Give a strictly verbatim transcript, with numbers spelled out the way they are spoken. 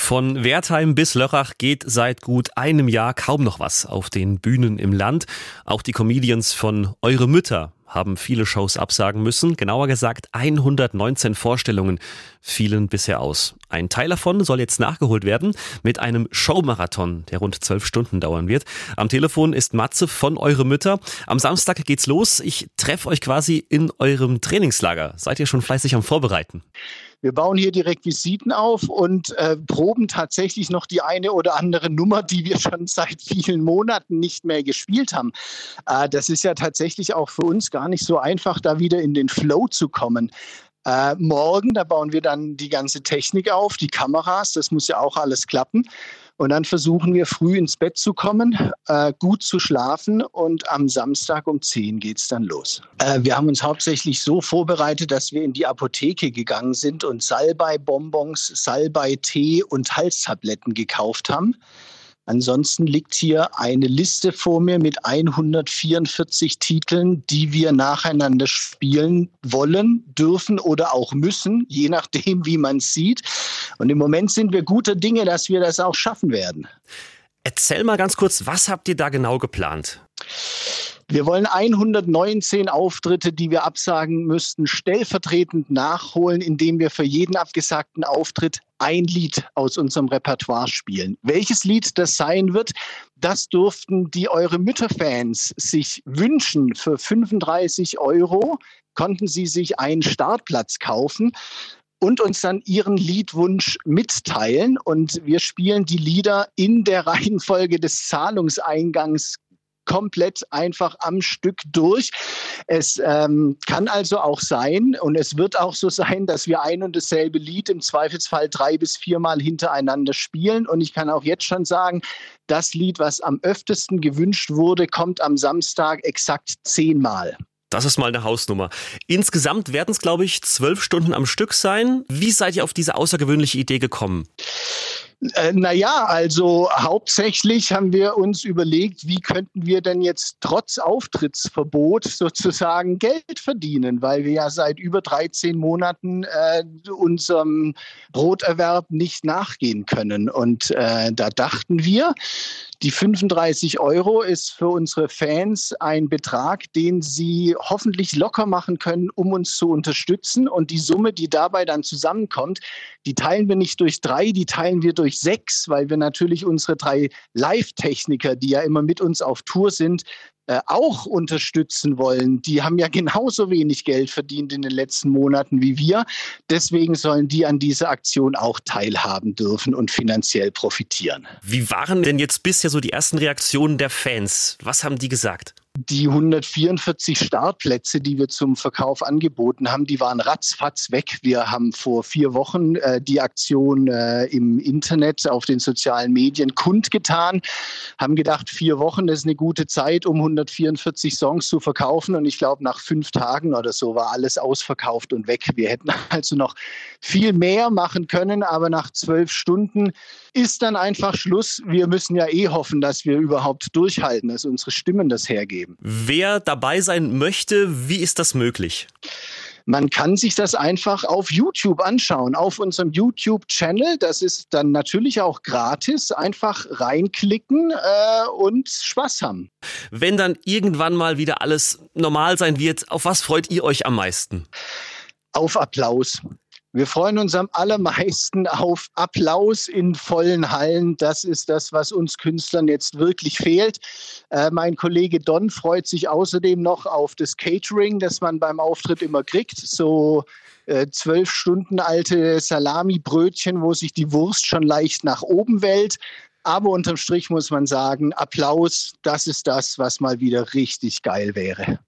Von Wertheim bis Lörrach geht seit gut einem Jahr kaum noch was auf den Bühnen im Land. Auch die Comedians von Eure Mütter haben viele Shows absagen müssen. Genauer gesagt hundertneunzehn Vorstellungen fielen bisher aus. Ein Teil davon soll jetzt nachgeholt werden mit einem Showmarathon, der rund zwölf Stunden dauern wird. Am Telefon ist Matze von Eure Mütter. Am Samstag geht's los. Ich treffe euch quasi in eurem Trainingslager. Seid ihr schon fleißig am Vorbereiten? Wir bauen hier die Requisiten auf und äh, proben tatsächlich noch die eine oder andere Nummer, die wir schon seit vielen Monaten nicht mehr gespielt haben. Äh, das ist ja tatsächlich auch für uns gar nicht so einfach, da wieder in den Flow zu kommen. Äh, morgen, da bauen wir dann die ganze Technik auf, die Kameras, das muss ja auch alles klappen. Und dann versuchen wir früh ins Bett zu kommen, äh, gut zu schlafen und am Samstag um zehn geht's dann los. Äh, wir haben uns hauptsächlich so vorbereitet, dass wir in die Apotheke gegangen sind und Salbei-Bonbons, Salbei-Tee und Halstabletten gekauft haben. Ansonsten liegt hier eine Liste vor mir mit hundertvierundvierzig Titeln, die wir nacheinander spielen wollen, dürfen oder auch müssen, je nachdem, wie man es sieht. Und im Moment sind wir guter Dinge, dass wir das auch schaffen werden. Erzähl mal ganz kurz, was habt ihr da genau geplant? Wir wollen hundertneunzehn Auftritte, die wir absagen müssten, stellvertretend nachholen, indem wir für jeden abgesagten Auftritt ein Lied aus unserem Repertoire spielen. Welches Lied das sein wird, das durften die Eure Mütter-Fans sich wünschen. Für fünfunddreißig Euro konnten sie sich einen Startplatz kaufen und uns dann ihren Liedwunsch mitteilen. Und wir spielen die Lieder in der Reihenfolge des Zahlungseingangs komplett einfach am Stück durch. Es ähm, kann also auch sein und es wird auch so sein, dass wir ein und dasselbe Lied im Zweifelsfall drei bis viermal hintereinander spielen. Und ich kann auch jetzt schon sagen, das Lied, was am öftesten gewünscht wurde, kommt am Samstag exakt zehnmal. Das ist mal eine Hausnummer. Insgesamt werden es, glaube ich, zwölf Stunden am Stück sein. Wie seid ihr auf diese außergewöhnliche Idee gekommen? Äh, naja, also hauptsächlich haben wir uns überlegt, wie könnten wir denn jetzt trotz Auftrittsverbot sozusagen Geld verdienen, weil wir ja seit über dreizehn Monaten äh, unserem Broterwerb nicht nachgehen können. Und äh, da dachten wir, die fünfunddreißig Euro ist für unsere Fans ein Betrag, den sie hoffentlich locker machen können, um uns zu unterstützen. Und die Summe, die dabei dann zusammenkommt, die teilen wir nicht durch drei, die teilen wir durch sechs, weil wir natürlich unsere drei Live-Techniker, die ja immer mit uns auf Tour sind, äh, auch unterstützen wollen. Die haben ja genauso wenig Geld verdient in den letzten Monaten wie wir. Deswegen sollen die an dieser Aktion auch teilhaben dürfen und finanziell profitieren. Wie waren denn jetzt bisher so die ersten Reaktionen der Fans? Was haben die gesagt? Die hundertvierundvierzig Startplätze, die wir zum Verkauf angeboten haben, die waren ratzfatz weg. Wir haben vor vier Wochen äh, die Aktion äh, im Internet auf den sozialen Medien kundgetan, haben gedacht, vier Wochen, das ist eine gute Zeit, um hundertvierundvierzig Songs zu verkaufen. Und ich glaube, nach fünf Tagen oder so war alles ausverkauft und weg. Wir hätten also noch viel mehr machen können, aber nach zwölf Stunden ist dann einfach Schluss. Wir müssen ja eh hoffen, dass wir überhaupt durchhalten, dass unsere Stimmen das hergeben. Wer dabei sein möchte, wie ist das möglich? Man kann sich das einfach auf YouTube anschauen, auf unserem YouTube-Channel. Das ist dann natürlich auch gratis. Einfach reinklicken äh, und Spaß haben. Wenn dann irgendwann mal wieder alles normal sein wird, auf was freut ihr euch am meisten? Auf Applaus. Wir freuen uns am allermeisten auf Applaus in vollen Hallen. Das ist das, was uns Künstlern jetzt wirklich fehlt. Äh, mein Kollege Don freut sich außerdem noch auf das Catering, das man beim Auftritt immer kriegt. So äh, zwölf Stunden alte Salami-Brötchen, wo sich die Wurst schon leicht nach oben wellt. Aber unterm Strich muss man sagen, Applaus, das ist das, was mal wieder richtig geil wäre.